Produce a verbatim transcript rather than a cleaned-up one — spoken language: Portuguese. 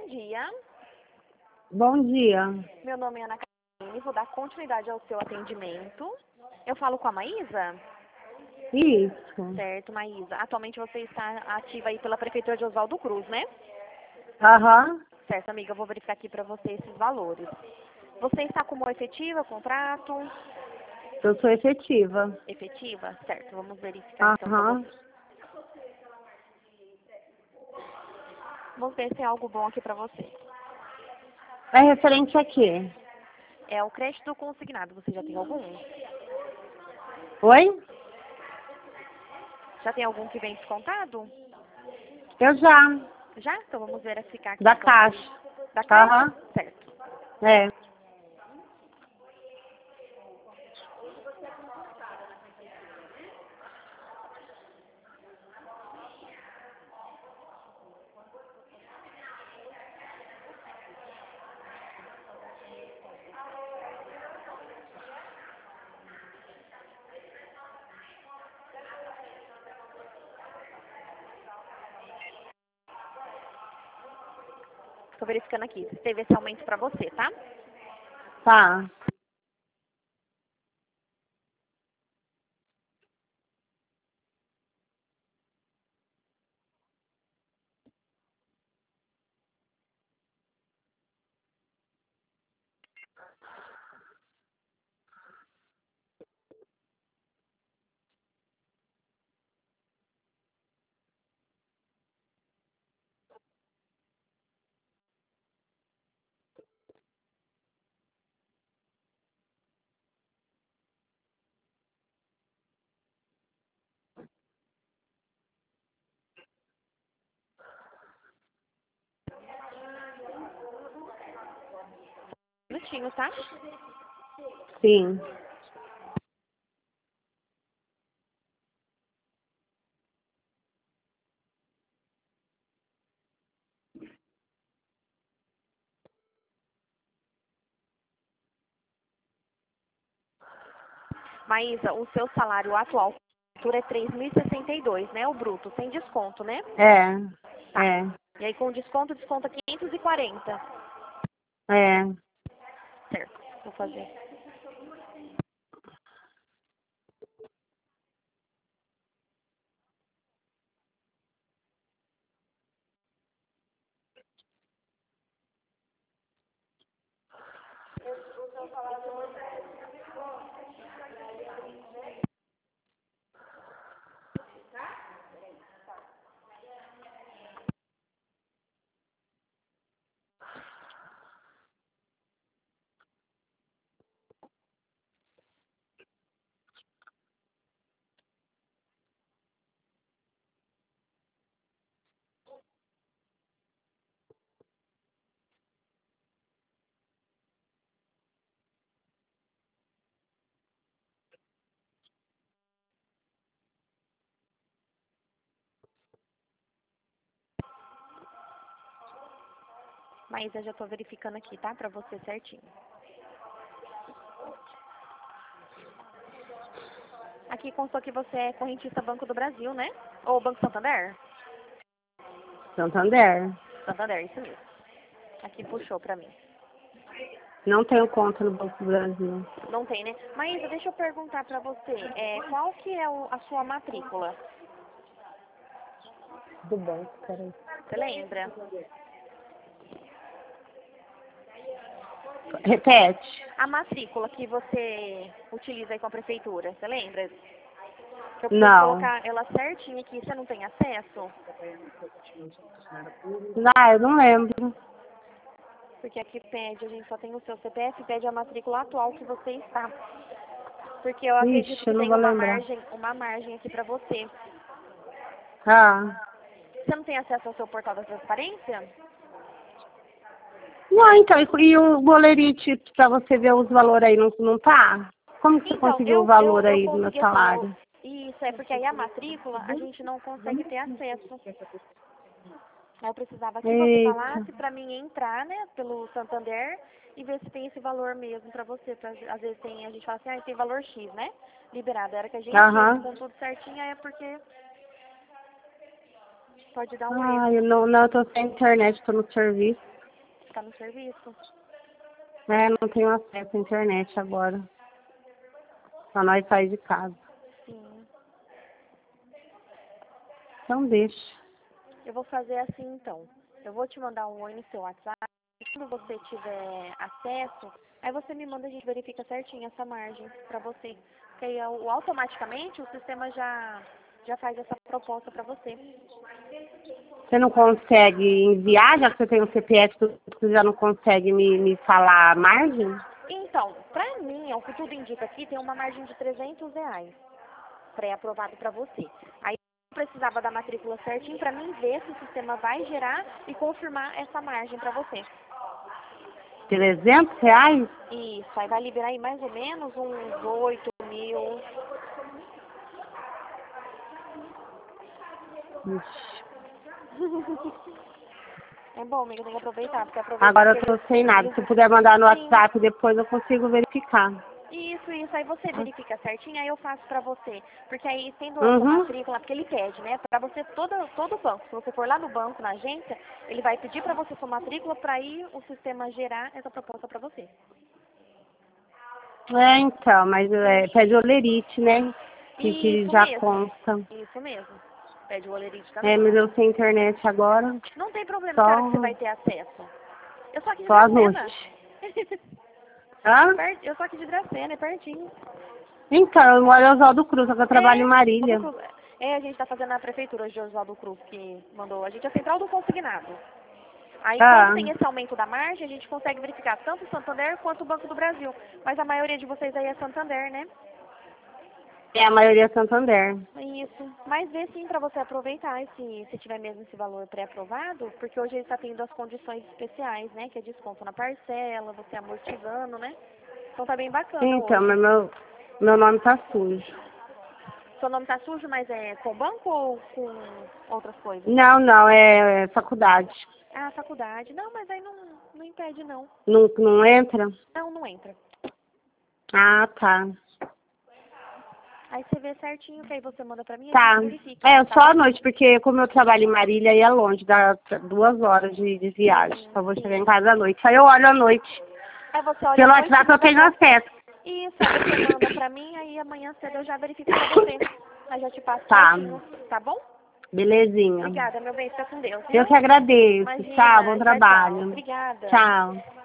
bom dia. Bom dia. Meu nome é Ana Carolina e vou dar continuidade ao seu atendimento. Eu falo com a Maísa? Isso. Certo, Maísa. Atualmente você está ativa aí pela Prefeitura de Oswaldo Cruz, né? Aham. Certo, amiga, eu vou verificar aqui para você esses valores. Você está como efetiva, contrato? Eu sou efetiva. Efetiva? Certo, vamos verificar então para Aham. você. Vamos ver se é algo bom aqui para você. É referente a quê? É o crédito consignado, você já tem algum? Oi? Já tem algum que vem descontado? Eu já. Já? Então vamos verificar aqui Da então. Caixa. Da Caixa? Aham. Certo. É. Estou verificando aqui se teve esse aumento para você, tá? Tá. Um minutinho, tá? Sim. Maísa, o seu salário atual é três mil e sessenta e dois, né? O bruto, sem desconto, né? É. Tá. É. E aí com desconto, desconta quinhentos e quarenta. É. Certo, vou fazer. Maísa, já estou verificando aqui, tá? Para você certinho. Aqui constou que você é correntista Banco do Brasil, né? Ou Banco Santander? Santander. Santander, isso mesmo. Aqui puxou para mim. Não tenho conta no Banco do Brasil. Não tem, né? Maísa, deixa eu perguntar para você. É, qual que é o- a sua matrícula? Do banco, peraí. Você lembra? Repete. A matrícula que você utiliza aí com a prefeitura, você lembra? Que eu preciso Não. colocar ela certinha aqui, você não tem acesso? Não, eu não lembro. Porque aqui pede, a gente só tem o seu C P F, pede a matrícula atual que você está. Porque eu acredito Ixi, que eu não tem vou uma lembrar. margem, uma margem aqui para você. Ah. Você não tem acesso ao seu portal da transparência? Não, então, e, e o bolerite pra você ver os valores aí, não, não tá? Como que você Então, conseguiu o eu, eu, valor eu aí do meu consegui assim, eu, salário? isso é porque aí a matrícula a gente não consegue ter acesso. Aí eu precisava que você Eita. falasse para mim entrar, né, pelo Santander e ver se tem esse valor mesmo para você. Pra, às vezes tem, a gente fala assim, ah, tem valor X, né? Liberado. Era que a gente entra Aham. com tudo certinho, aí é porque pode dar um Ah, erro. eu não, não, eu tô sem internet, tô no serviço. ficar no serviço. É, não tenho acesso à internet agora. Só nós sair de casa. Sim. Então deixa. Eu vou fazer assim então. Eu vou te mandar um oi no seu WhatsApp. E quando você tiver acesso, aí você me manda, a gente verifica certinho essa margem pra você. Porque aí o- automaticamente o sistema já, já faz essa proposta pra você. Você não consegue enviar, já que você tem o C P F, tu- você já não consegue me, me falar a margem? Então, pra mim, é o que tudo indica aqui, tem uma margem de trezentos reais pré-aprovado pra você. Aí eu precisava da matrícula certinho pra mim ver se o sistema vai gerar e confirmar essa margem pra você. trezentos reais? Isso, aí vai liberar aí mais ou menos uns oito mil. Ixi. É bom, amiga, tem que aproveitar, porque aproveita Agora eu que tô eles, sem nada. eles... Se puder mandar no Sim, WhatsApp depois eu consigo verificar. isso, isso. Aí você verifica certinho, aí eu faço pra você. Porque aí, tendo a sua Uhum. matrícula, porque ele pede, né? Pra você, todo, todo banco, se você for lá no banco, na agência, ele vai pedir pra você sua matrícula pra aí o sistema gerar essa proposta pra você. É, então, mas é, pede olerite, né? Que, que Isso já mesmo. consta. Isso mesmo. Pede o olerite É, também. mas eu sem internet agora, Não tem problema, que hora que você só, vai ter acesso? Eu sou aqui de só à Dracena. noite. Hã? Per- Eu sou aqui de Dracena, é pertinho. Então, eu moro em Oswaldo Cruz, só que eu trabalho em É, Oswaldo Marília. Cruz. É, a gente tá fazendo na prefeitura de Oswaldo Cruz, que mandou. A gente é central do consignado. Aí, quando Ah, tem esse aumento da margem, a gente consegue verificar tanto o Santander quanto o Banco do Brasil. Mas a maioria de vocês aí é Santander, né? é a maioria é Santander. Isso. Mas vê sim pra você aproveitar esse, se tiver mesmo esse valor pré-aprovado, porque hoje ele está tendo as condições especiais, né? Que é desconto na parcela, você amortizando, né? Então tá bem bacana Então, hoje. mas meu, meu nome tá sujo. Seu nome tá sujo, mas é com banco ou com outras coisas? Não, não, é, é faculdade. Ah, faculdade. Não, mas aí não, não impede, não. Não, não entra? Não, não entra. Ah, tá. Aí você vê certinho, que aí você manda pra mim e a Tá. gente verifica, É, tá só à bom? noite, porque como eu trabalho em Marília, aí é longe, dá duas horas de, de viagem. Sim, Só vou chegar em sim. casa à noite. Aí eu olho à noite. Aí você olha à Pelo noite e WhatsApp eu manda tenho pra... acesso. Isso, aí você manda pra mim, aí amanhã cedo eu já verifico pra você. Aí já te passo Tá. certinho, tá bom? Belezinha. Obrigada, meu bem, fica com Deus, Eu viu? que agradeço. Tchau, bom Imagina, tchau, tchau. trabalho. Obrigada. Tchau.